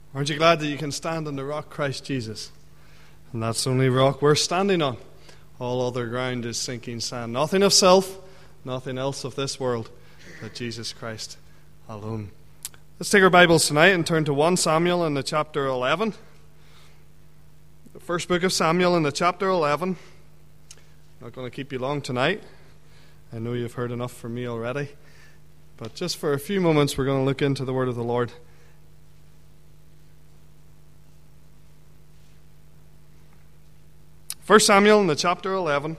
Aren't you glad that you can stand on the rock, Christ Jesus? And that's the only rock we're standing on. All other ground is sinking sand. Nothing of self, nothing else of this world, but Jesus Christ alone. Let's take our Bibles tonight and turn to 1 Samuel in the chapter 11. The first book of Samuel in the chapter 11. I'm not going to keep you long tonight. I know you've heard enough from me already. But just for a few moments, we're going to look into the word of the Lord. 1 Samuel in the chapter 11.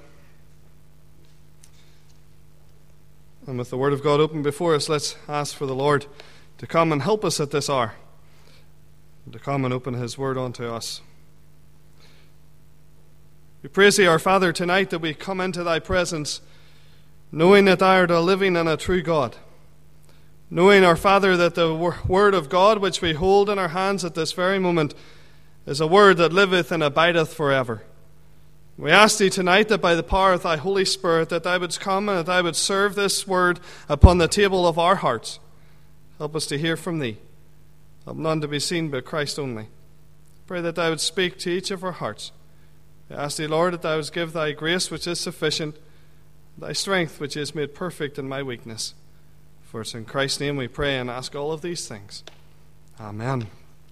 And with the word of God open before us, let's ask for the Lord to come and help us at this hour. And to come and open his word unto us. We praise thee, our Father, tonight that we come into thy presence, knowing that thou art a living and a true God. Knowing, our Father, that the word of God which we hold in our hands at this very moment is a word that liveth and abideth forever. We ask thee tonight that by the power of thy Holy Spirit that thou wouldst come and that thou wouldst serve this word upon the table of our hearts. Help us to hear from thee. Help none to be seen but Christ only. Pray that thou wouldst speak to each of our hearts. We ask thee, Lord, that thou wouldst give thy grace which is sufficient, thy strength which is made perfect in my weakness. For it's in Christ's name we pray and ask all of these things. Amen.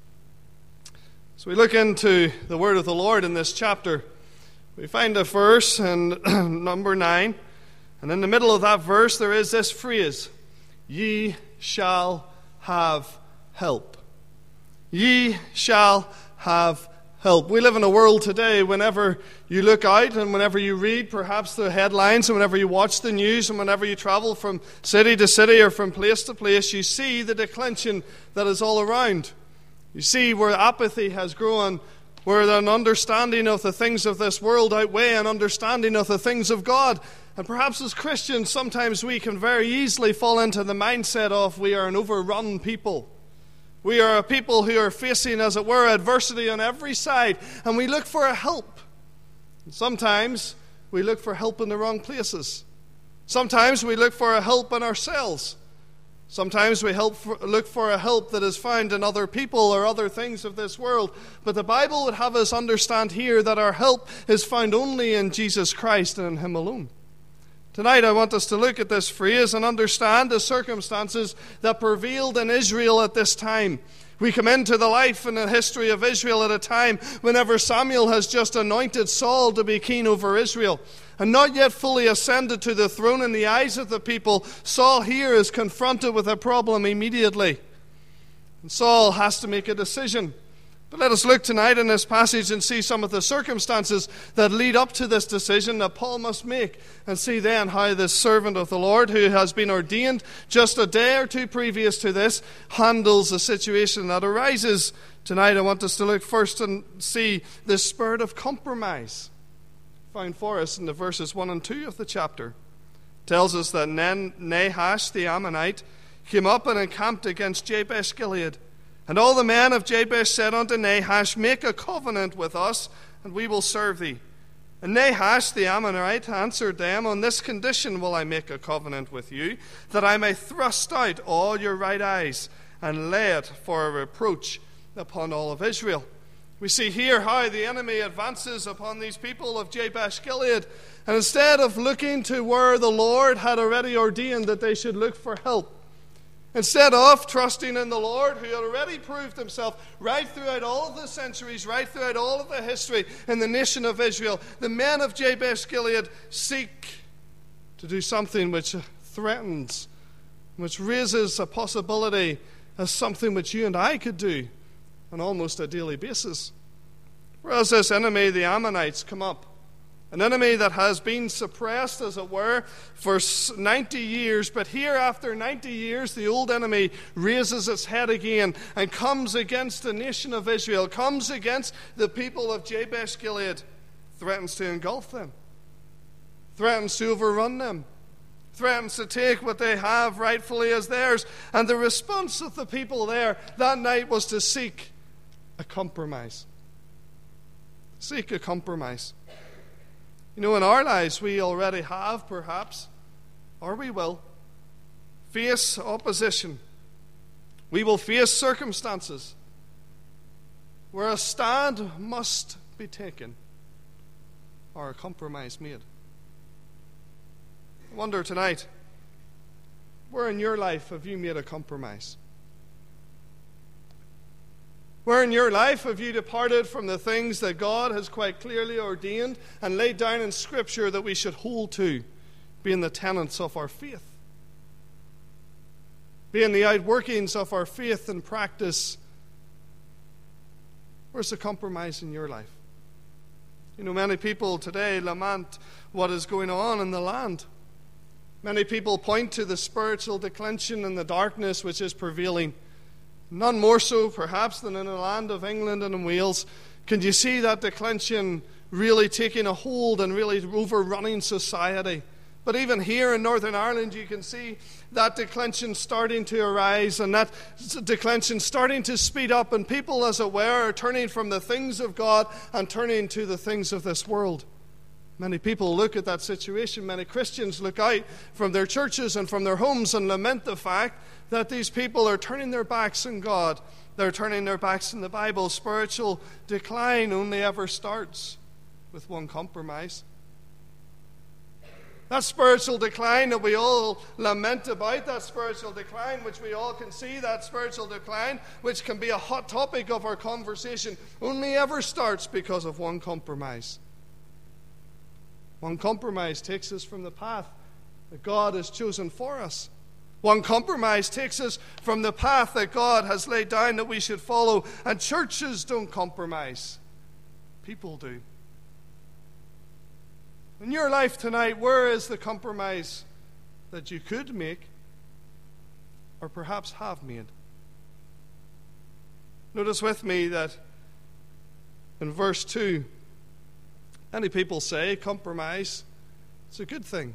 So we look into the word of the Lord in this chapter. We find a verse in number 9, and in the middle of that verse there is this phrase, ye shall have help. Ye shall have help. We live in a world today, whenever you look out and whenever you read perhaps the headlines and whenever you watch the news and whenever you travel from city to city or from place to place, you see the declension that is all around. You see where apathy has grown, where an understanding of the things of this world outweigh an understanding of the things of God. And perhaps as Christians, sometimes we can very easily fall into the mindset of we are an overrun people. We are a people who are facing, as it were, adversity on every side, and we look for a help. And sometimes we look for help in the wrong places. Sometimes we look for a help in ourselves. Sometimes we look for a help that is found in other people or other things of this world. But the Bible would have us understand here that our help is found only in Jesus Christ and in him alone. Tonight I want us to look at this phrase and understand the circumstances that prevailed in Israel at this time. We come into the life and the history of Israel at a time whenever Samuel has just anointed Saul to be king over Israel. And not yet fully ascended to the throne in the eyes of the people, Saul here is confronted with a problem immediately. And Saul has to make a decision. But let us look tonight in this passage and see some of the circumstances that lead up to this decision that Paul must make, and see then how this servant of the Lord, who has been ordained just a day or two previous to this, handles the situation that arises. Tonight I want us to look first and see the spirit of compromise found for us in the verses 1 and 2 of the chapter. It tells us that Nahash the Ammonite came up and encamped against Jabesh Gilead. And all the men of Jabesh said unto Nahash, make a covenant with us, and we will serve thee. And Nahash the Ammonite answered them, on this condition will I make a covenant with you, that I may thrust out all your right eyes, and lay it for a reproach upon all of Israel. We see here how the enemy advances upon these people of Jabesh Gilead, and instead of looking to where the Lord had already ordained that they should look for help, instead of trusting in the Lord, who had already proved himself right throughout all of the centuries, right throughout all of the history in the nation of Israel, the men of Jabesh Gilead seek to do something which threatens, which raises a possibility as something which you and I could do on almost a daily basis. Whereas this enemy, the Ammonites, come up, an enemy that has been suppressed, as it were, for 90 years. But here, after 90 years, the old enemy raises its head again and comes against the nation of Israel, comes against the people of Jabesh Gilead, threatens to engulf them, threatens to overrun them, threatens to take what they have rightfully as theirs. And the response of the people there that night was to seek a compromise. Seek a compromise. You know, in our lives we already have, perhaps, or we will, face opposition. We will face circumstances where a stand must be taken or a compromise made. I wonder tonight, where in your life have you made a compromise? Where in your life have you departed from the things that God has quite clearly ordained and laid down in Scripture that we should hold to, being the tenets of our faith, being the outworkings of our faith and practice? Where's the compromise in your life? You know, many people today lament what is going on in the land. Many people point to the spiritual declension and the darkness which is prevailing. None more so, perhaps, than in the land of England and in Wales. Can you see that declension really taking a hold and really overrunning society? But even here in Northern Ireland, you can see that declension starting to arise and that declension starting to speed up, and people, as it were, are turning from the things of God and turning to the things of this world. Many people look at that situation. Many Christians look out from their churches and from their homes and lament the fact that these people are turning their backs on God. They're turning their backs on the Bible. Spiritual decline only ever starts with one compromise. That spiritual decline that we all lament about, that spiritual decline which we all can see, that spiritual decline which can be a hot topic of our conversation, only ever starts because of one compromise. One compromise takes us from the path that God has chosen for us. One compromise takes us from the path that God has laid down that we should follow. And churches don't compromise. People do. In your life tonight, where is the compromise that you could make or perhaps have made? Notice with me that in verse 2, many people say compromise, it's a good thing.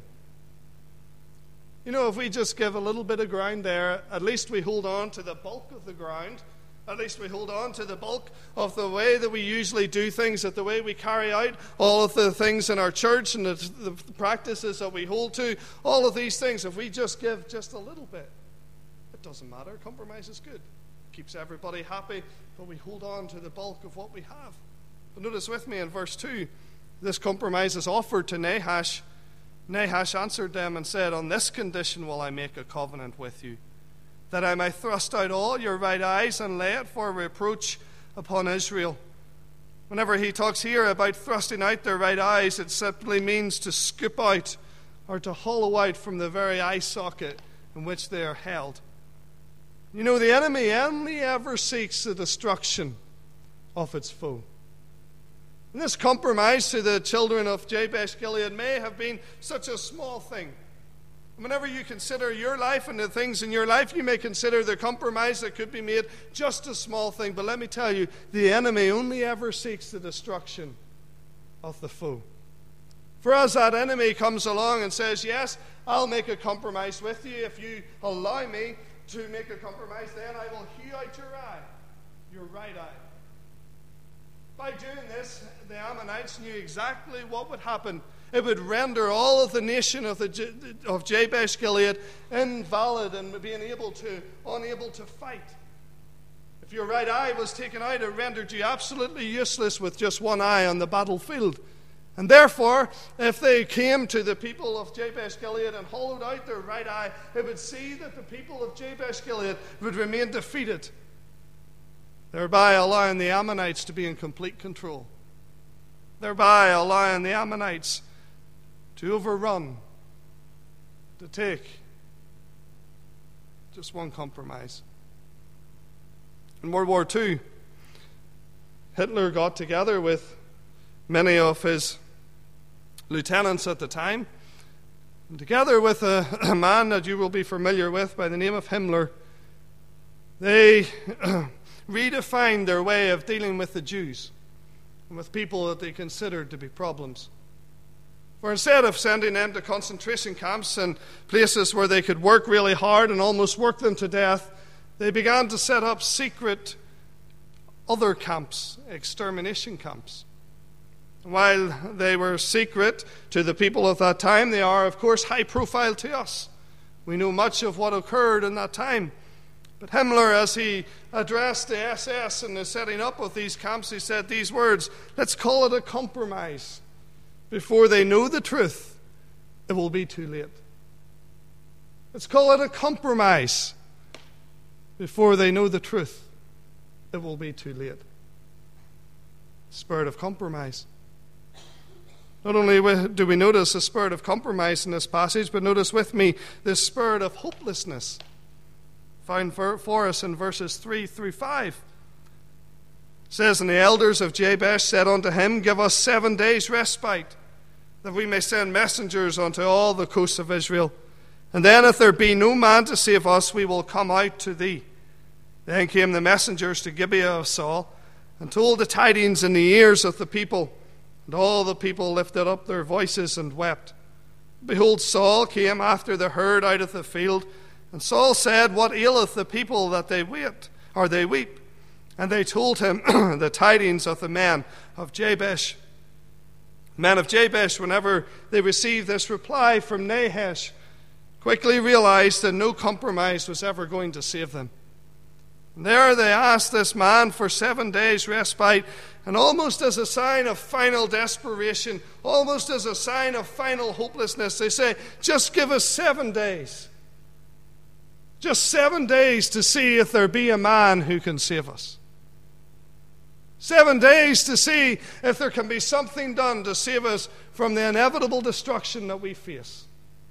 You know, if we just give a little bit of ground there, at least we hold on to the bulk of the ground. At least we hold on to the bulk of the way that we usually do things, that the way we carry out all of the things in our church and the practices that we hold to, all of these things. If we just give just a little bit, it doesn't matter. Compromise is good. It keeps everybody happy, but we hold on to the bulk of what we have. But notice with me in verse 2, this compromise is offered to Nahash. Nahash answered them and said, "On this condition will I make a covenant with you, that I may thrust out all your right eyes and lay it for reproach upon Israel." Whenever he talks here about thrusting out their right eyes, it simply means to scoop out or to hollow out from the very eye socket in which they are held. You know, the enemy only ever seeks the destruction of its foe. And this compromise to the children of Jabesh Gilead may have been such a small thing. Whenever you consider your life and the things in your life, you may consider the compromise that could be made just a small thing. But let me tell you, the enemy only ever seeks the destruction of the foe. For as that enemy comes along and says, "Yes, I'll make a compromise with you. If you allow me to make a compromise, then I will hew out your eye, your right eye." By doing this, the Ammonites knew exactly what would happen. It would render all of the nation of Jabesh Gilead invalid and being unable to fight. If your right eye was taken out, it rendered you absolutely useless with just one eye on the battlefield. And therefore, if they came to the people of Jabesh Gilead and hollowed out their right eye, it would see that the people of Jabesh Gilead would remain defeated, thereby allowing the Ammonites to be in complete control, thereby allowing the Ammonites to overrun, to take just one compromise. In World War II, Hitler got together with many of his lieutenants at the time, and together with a man that you will be familiar with by the name of Himmler, they redefined their way of dealing with the Jews and with people that they considered to be problems. For instead of sending them to concentration camps and places where they could work really hard and almost work them to death, they began to set up secret other camps, extermination camps. And while they were secret to the people of that time, they are, of course, high profile to us. We know much of what occurred in that time. But Himmler, as he addressed the SS in the setting up of these camps, he said these words, let's call it a compromise. Before they know the truth, it will be too late. Let's call it a compromise. Before they know the truth, it will be too late. Spirit of compromise. Not only do we notice a spirit of compromise in this passage, but notice with me this spirit of hopelessness found for us in verses 3 through 5. It says, and the elders of Jabesh said unto him, give us 7 days' respite, that we may send messengers unto all the coasts of Israel. And then if there be no man to save us, we will come out to thee. Then came the messengers to Gibeah of Saul, and told the tidings in the ears of the people. And all the people lifted up their voices and wept. Behold, Saul came after the herd out of the field. And Saul said, what aileth the people that they weep? And they told him the tidings of the men of Jabesh. Men of Jabesh, whenever they received this reply from Nahash, quickly realized that no compromise was ever going to save them. And there they asked this man for 7 days' respite, and almost as a sign of final desperation, almost as a sign of final hopelessness, they say, just give us 7 days. Just 7 days to see if there be a man who can save us. 7 days to see if there can be something done to save us from the inevitable destruction that we face.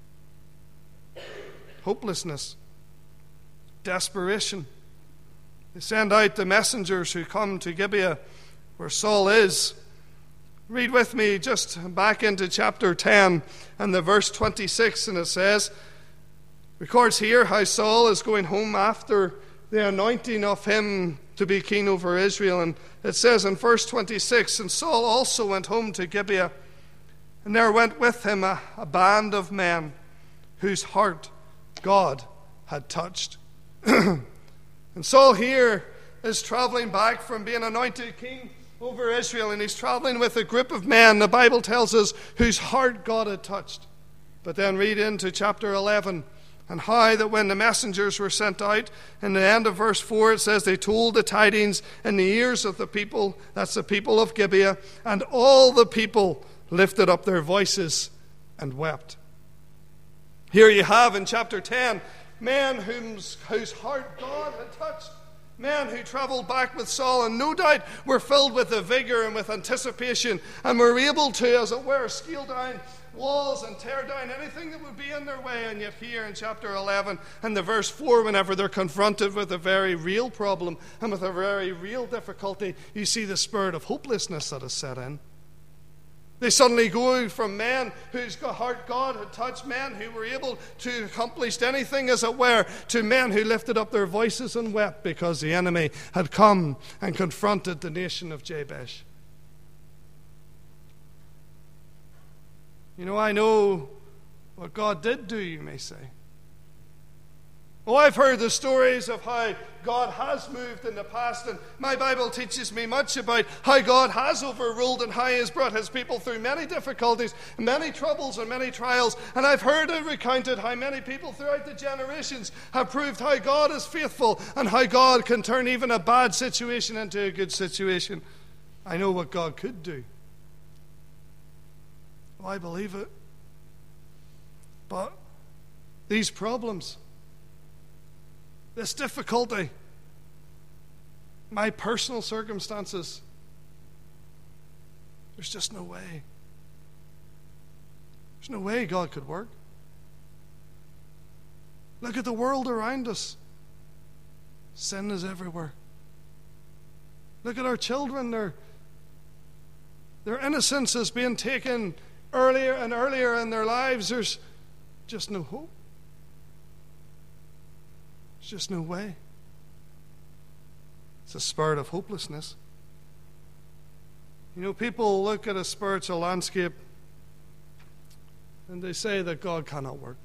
Hopelessness. Desperation. They send out the messengers who come to Gibeah, where Saul is. Read with me just back into chapter 10 and the verse 26, and it says, records here how Saul is going home after the anointing of him to be king over Israel. And it says in verse 26, and Saul also went home to Gibeah, and there went with him a band of men whose heart God had touched. And Saul here is traveling back from being anointed king over Israel, and he's traveling with a group of men, the Bible tells us, whose heart God had touched. But then read into chapter 11, and how that when the messengers were sent out, in the end of verse 4 it says they told the tidings in the ears of the people, that's the people of Gibeah, and all the people lifted up their voices and wept. Here you have in chapter 10, men whose heart God had touched. Men who traveled back with Saul and no doubt were filled with a vigor and with anticipation and were able to, as it were, scale down walls and tear down anything that would be in their way. And yet here in chapter 11 and the verse 4, whenever they're confronted with a very real problem and with a very real difficulty, you see the spirit of hopelessness that is set in. They suddenly go from men whose heart God had touched, men who were able to accomplish anything, as it were, to men who lifted up their voices and wept because the enemy had come and confronted the nation of Jabesh. You know, I know what God did do, you may say. Oh, I've heard the stories of how God has moved in the past, and my Bible teaches me much about how God has overruled and how He has brought His people through many difficulties, many troubles and many trials. And I've heard it recounted how many people throughout the generations have proved how God is faithful and how God can turn even a bad situation into a good situation. I know what God could do. Oh, I believe it. But these problems, this difficulty, my personal circumstances, there's just no way. There's no way God could work. Look at the world around us. Sin is everywhere. Look at our children. Their innocence is being taken earlier and earlier in their lives. There's just no hope. There's just no way. It's a spirit of hopelessness. You know, people look at a spiritual landscape and they say that God cannot work.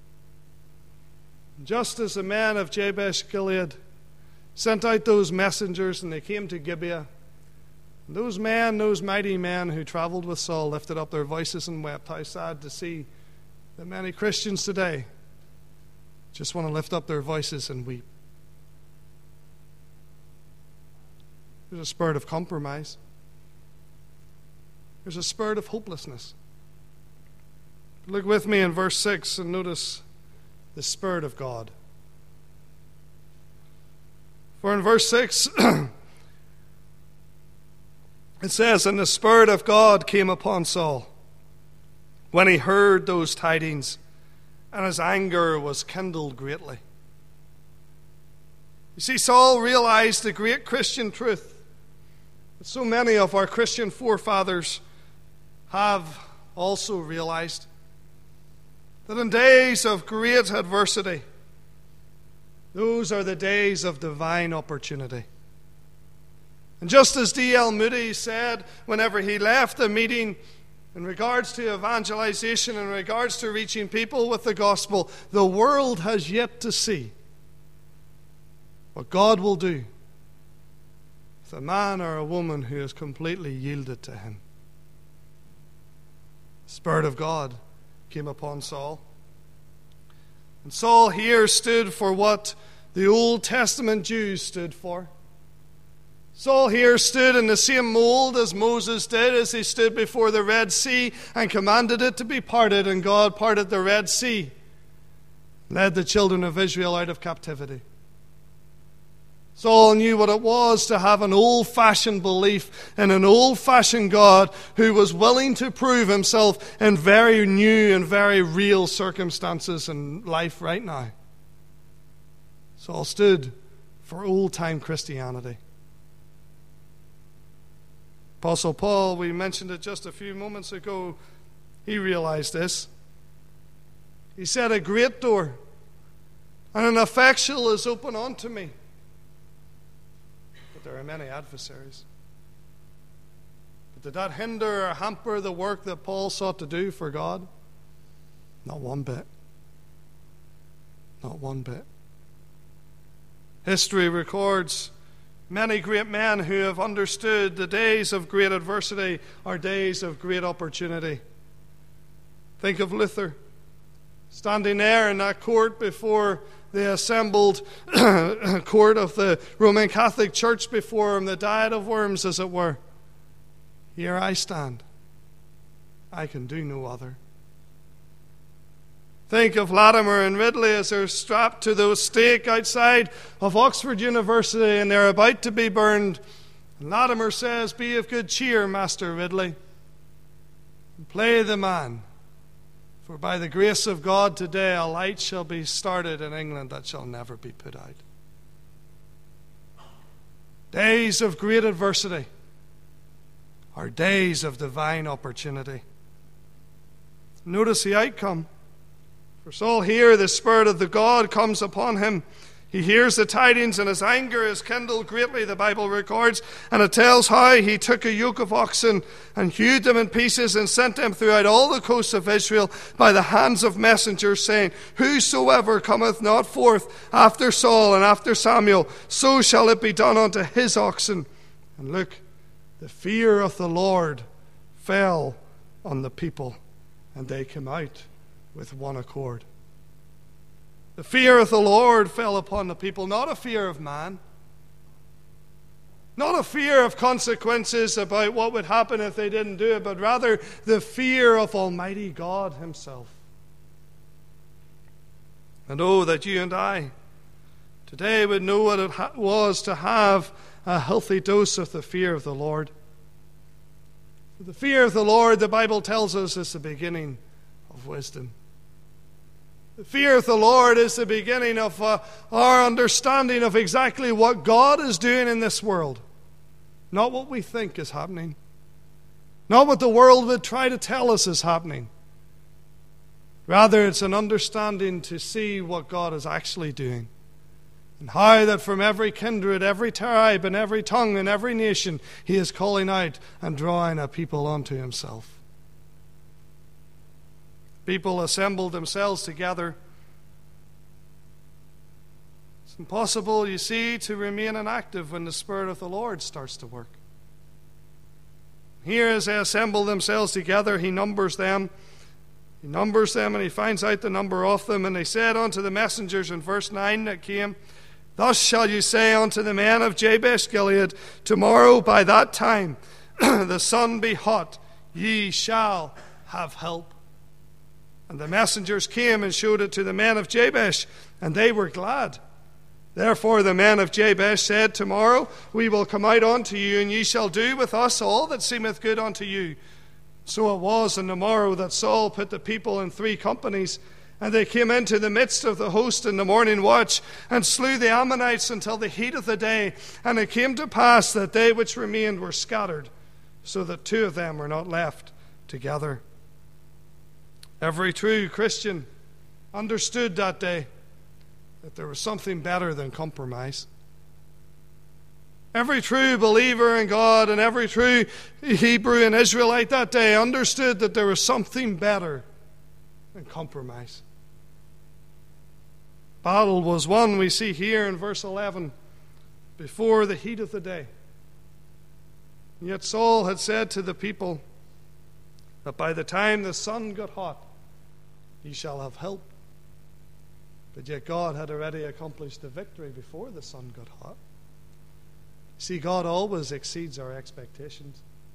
Just as the men of Jabesh Gilead sent out those messengers and they came to Gibeah, those men, those mighty men who traveled with Saul, lifted up their voices and wept. How sad to see that many Christians today just want to lift up their voices and weep. There's a spirit of compromise. There's a spirit of hopelessness. Look with me in verse 6 and notice the Spirit of God. For in verse 6, it says, "And the Spirit of God came upon Saul when he heard those tidings, and his anger was kindled greatly." You see, Saul realized the great Christian truth that so many of our Christian forefathers have also realized, that in days of great adversity, those are the days of divine opportunity. And just as D.L. Moody said whenever he left a meeting in regards to evangelization, in regards to reaching people with the gospel, the world has yet to see what God will do with a man or a woman who has completely yielded to Him. The Spirit of God came upon Saul. And Saul here stood for what the Old Testament Jews stood for. Saul here stood in the same mold as Moses did as he stood before the Red Sea and commanded it to be parted, and God parted the Red Sea, led the children of Israel out of captivity. Saul knew what it was to have an old-fashioned belief in an old-fashioned God who was willing to prove Himself in very new and very real circumstances in life right now. Saul stood for old-time Christianity. Apostle Paul, we mentioned it just a few moments ago, he realized this. He said, "A great door and an effectual is open unto me, but there are many adversaries." But did that hinder or hamper the work that Paul sought to do for God? Not one bit. Not one bit. History records many great men who have understood the days of great adversity are days of great opportunity. Think of Luther, standing there in that court before the assembled court of the Roman Catholic Church before him, the diet of worms, as it were. "Here I stand. I can do no other." Think of Latimer and Ridley as they're strapped to the stake outside of Oxford University and they're about to be burned. And Latimer says, "Be of good cheer, Master Ridley, and play the man. For by the grace of God today a light shall be started in England that shall never be put out." Days of great adversity are days of divine opportunity. Notice the outcome. For Saul here, the Spirit of the God comes upon him. He hears the tidings and his anger is kindled greatly, the Bible records, and it tells how he took a yoke of oxen and hewed them in pieces and sent them throughout all the coasts of Israel by the hands of messengers, saying, "Whosoever cometh not forth after Saul and after Samuel, so shall it be done unto his oxen." And look, the fear of the Lord fell on the people, and they came out with one accord. The fear of the Lord fell upon the people, not a fear of man, not a fear of consequences about what would happen if they didn't do it, but rather the fear of Almighty God Himself. And oh, that you and I today would know what it was to have a healthy dose of the fear of the Lord. For the fear of the Lord, the Bible tells us, is the beginning of wisdom. The fear of the Lord is the beginning of our understanding of exactly what God is doing in this world. Not what we think is happening. Not what the world would try to tell us is happening. Rather, it's an understanding to see what God is actually doing. And how that from every kindred, every tribe, and every tongue, and every nation, He is calling out and drawing a people unto Himself. People assembled themselves together. It's impossible, you see, to remain inactive when the Spirit of the Lord starts to work. Here, as they assemble themselves together, He numbers them. He numbers them and He finds out the number of them. And they said unto the messengers in verse 9 that came, Thus shall you say unto the men of Jabesh Gilead, tomorrow by that time the sun be hot, ye shall have help. And the messengers came and showed it to the men of Jabesh, and they were glad. Therefore the men of Jabesh said, tomorrow we will come out unto you, and ye shall do with us all that seemeth good unto you. So it was on the morrow that Saul put the people in 3 companies, and they came into the midst of the host in the morning watch, and slew the Ammonites until the heat of the day. And it came to pass that they which remained were scattered, so that 2 of them were not left together. Every true Christian understood that day that there was something better than compromise. Every true believer in God and every true Hebrew and Israelite that day understood that there was something better than compromise. Battle was won, we see here in verse 11, before the heat of the day. Yet Saul had said to the people that by the time the sun got hot, ye shall have help. But yet God had already accomplished the victory before the sun got hot. See, God always exceeds our expectations.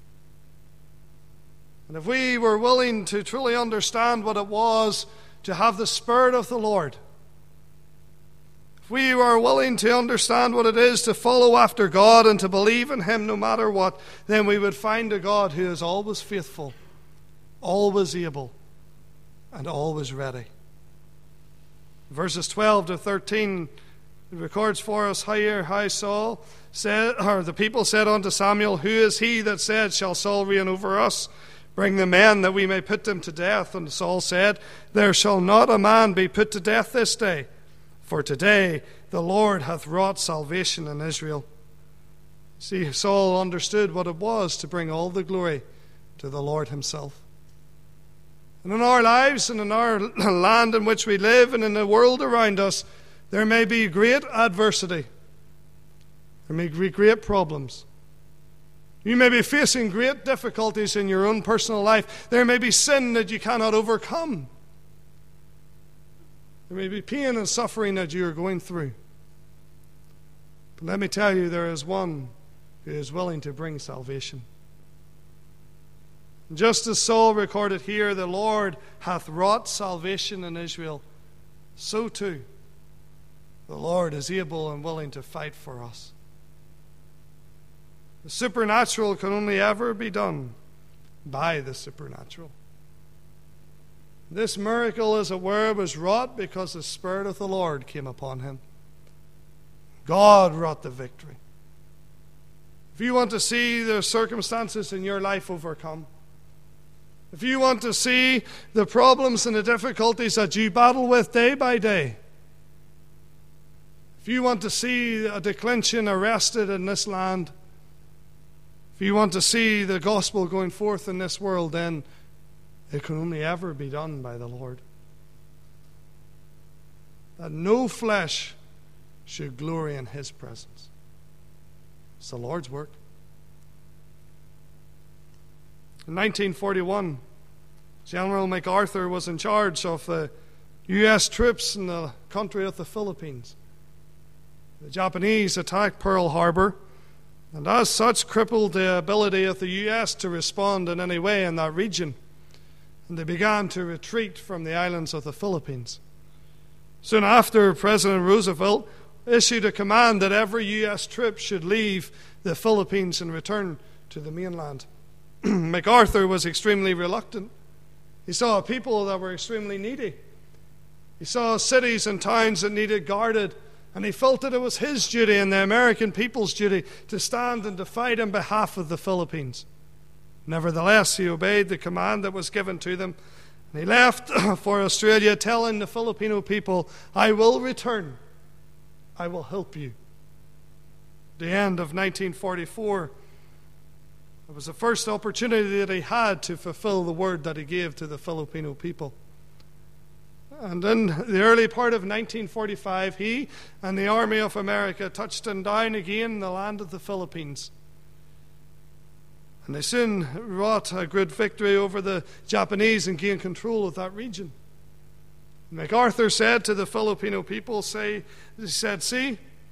And if we were willing to truly understand what it was to have the Spirit of the Lord, if we were willing to understand what it is to follow after God and to believe in Him no matter what, then we would find a God who is always faithful, always able, and always ready. Verses 12 to 13, it records for us how Saul said, or the people said unto Samuel, who is he that said, shall Saul reign over us? Bring the men that we may put them to death. And Saul said, there shall not a man be put to death this day, for today the Lord hath wrought salvation in Israel. See, Saul understood what it was to bring all the glory to the Lord Himself. And in our lives and in our land in which we live and in the world around us, there may be great adversity. There may be great problems. You may be facing great difficulties in your own personal life. There may be sin that you cannot overcome. There may be pain and suffering that you are going through. But let me tell you, there is one who is willing to bring salvation. Just as Saul recorded here, the Lord hath wrought salvation in Israel, so too the Lord is able and willing to fight for us. The supernatural can only ever be done by the supernatural. This miracle, as it were, was wrought because the Spirit of the Lord came upon him. God wrought the victory. If you want to see the circumstances in your life overcome, if you want to see the problems and the difficulties that you battle with day by day, if you want to see a declension arrested in this land, if you want to see the gospel going forth in this world, then it can only ever be done by the Lord. That no flesh should glory in His presence. It's the Lord's work. In 1941, General MacArthur was in charge of the U.S. troops in the country of the Philippines. The Japanese attacked Pearl Harbor, and as such crippled the ability of the U.S. to respond in any way in that region. And they began to retreat from the islands of the Philippines. Soon after, President Roosevelt issued a command that every U.S. troop should leave the Philippines and return to the mainland. MacArthur was extremely reluctant. He saw people that were extremely needy. He saw cities and towns that needed guarded, and he felt that it was his duty and the American people's duty to stand and to fight on behalf of the Philippines. Nevertheless, he obeyed the command that was given to them, and he left for Australia, telling the Filipino people, I will return. I will help you. At the end of 1944, it was the first opportunity that he had to fulfill the word that he gave to the Filipino people. And in the early part of 1945, he and the Army of America touched down again in the land of the Philippines. And they soon wrought a good victory over the Japanese and gained control of that region. MacArthur said to the Filipino people, he said, see,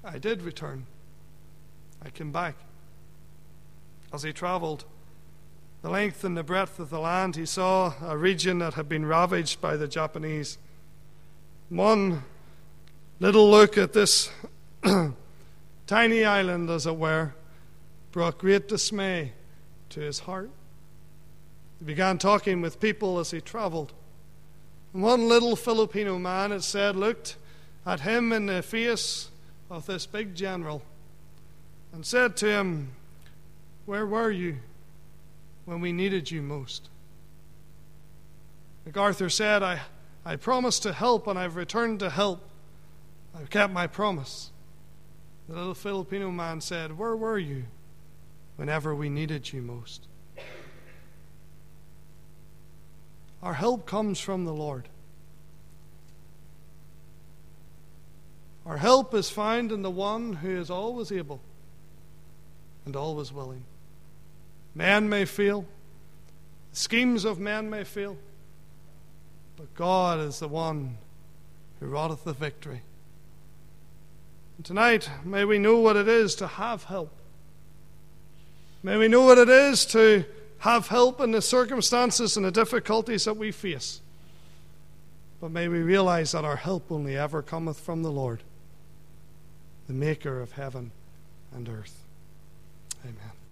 I did return. I came back. As he traveled the length and the breadth of the land, he saw a region that had been ravaged by the Japanese. One little look at this tiny island, as it were, brought great dismay to his heart. He began talking with people as he traveled. And one little Filipino man, it said, looked at him in the face of this big general and said to him, "Where were you when we needed you most?" MacArthur said, I promised to help, and I've returned to help. I've kept my promise. The little Filipino man said, "Where were you whenever we needed you most?" Our help comes from the Lord. Our help is found in the one who is always able and always willing. Man may fail, the schemes of men may fail, but God is the one who wrought the victory. And tonight, may we know what it is to have help. May we know what it is to have help in the circumstances and the difficulties that we face. But may we realize that our help only ever cometh from the Lord, the maker of heaven and earth. Amen.